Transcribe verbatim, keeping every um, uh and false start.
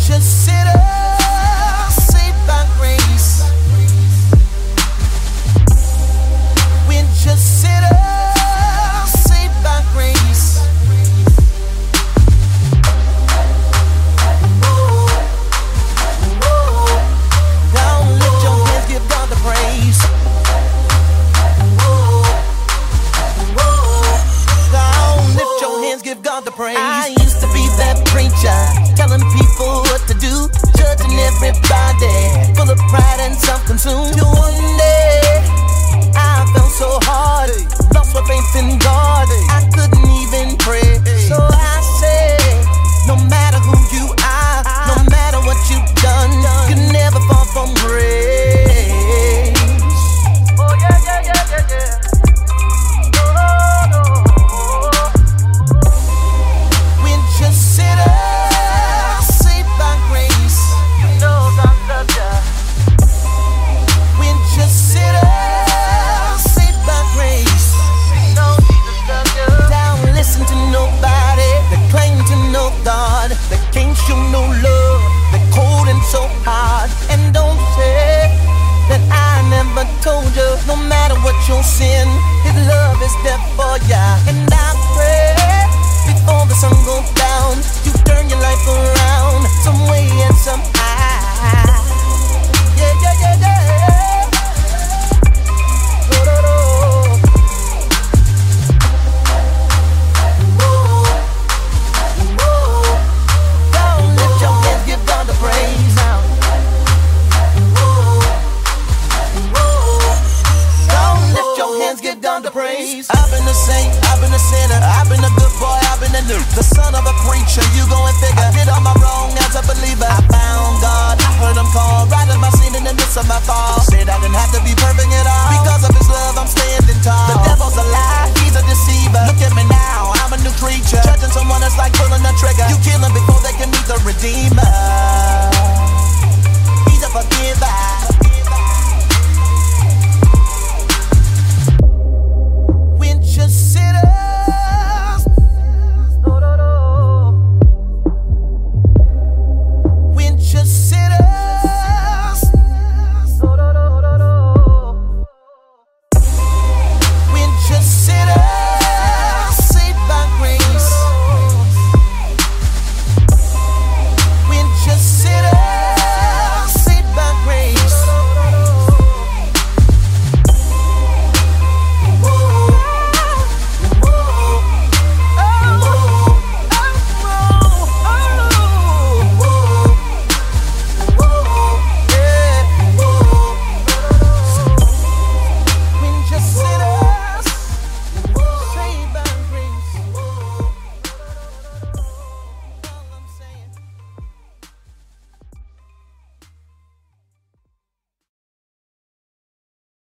just sinners saved by grace. We're just sinners saved by grace. Oh, oh, down, lift your hands, give God the praise. Oh, oh, down, lift your hands, give God the praise. I used to be that preacher, telling people what to do, judging everybody, full of pride and self-consumed. Till one day, I felt so hard, lost my faith in God, I couldn't even pray. So I say, no matter who you are, no matter what you've done, you never fall from grace. Oh yeah, yeah, yeah, yeah, yeah. Just sinners saved by grace. You know God loves ya. We're just sinners saved by grace. You know Jesus loves ya. Don't listen to nobody that claim to know God, that can't show no love, that cold and so hard. And don't say that I never told you. No matter what your sin, His love is there for ya. And I pray before the sun goes down, you turn your life around, some way and somehow. Yeah, yeah, yeah, yeah. Oh, oh, oh. Oh, oh. Down, lift your hands, give God the praise now. Oh, oh. Down, lift your hands, give God the praise. I've been a saint, I've been a sinner, I've been a good boy, I've been a new, the son of a preacher, you go and figure. I did all my wrong as a believer. I found God, I heard Him call, right in my sin in the midst of my fall. Said I didn't have to be perfect at all. Because of His love, I'm standing tall. The devil's a lie, he's a deceiver. Look at me now, I'm a new creature.